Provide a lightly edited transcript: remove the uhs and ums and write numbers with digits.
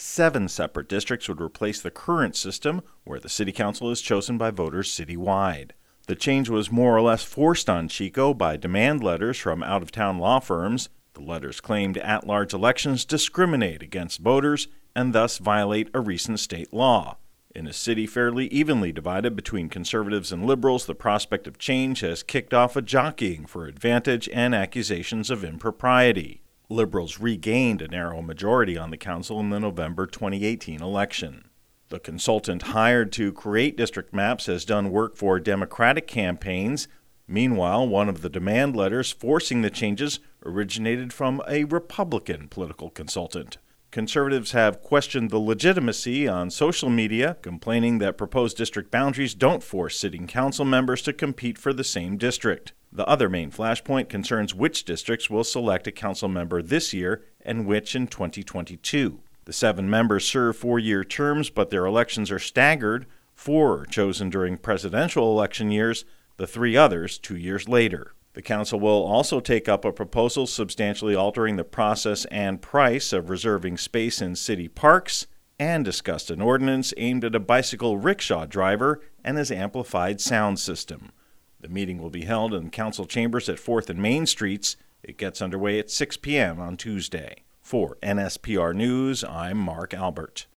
7 separate districts would replace the current system, where the city council is chosen by voters citywide. The change was more or less forced on Chico by demand letters from out-of-town law firms. The letters claimed at-large elections discriminate against voters and thus violate a recent state law. In a city fairly evenly divided between conservatives and liberals, the prospect of change has kicked off a jockeying for advantage and accusations of impropriety. Liberals regained a narrow majority on the council in the November 2018 election. The consultant hired to create district maps has done work for Democratic campaigns. Meanwhile, one of the demand letters forcing the changes originated from a Republican political consultant. Conservatives have questioned the legitimacy on social media, complaining that proposed district boundaries don't force sitting council members to compete for the same district. The other main flashpoint concerns which districts will select a council member this year and which in 2022. The 7 members serve 4-year terms, but their elections are staggered. 4 are chosen during presidential election years, the 3 others 2 years later. The council will also take up a proposal substantially altering the process and price of reserving space in city parks, and discussed an ordinance aimed at a bicycle rickshaw driver and his amplified sound system. The meeting will be held in council chambers at 4th and Main Streets. It gets underway at 6 p.m. on Tuesday. For NSPR News, I'm Mark Albert.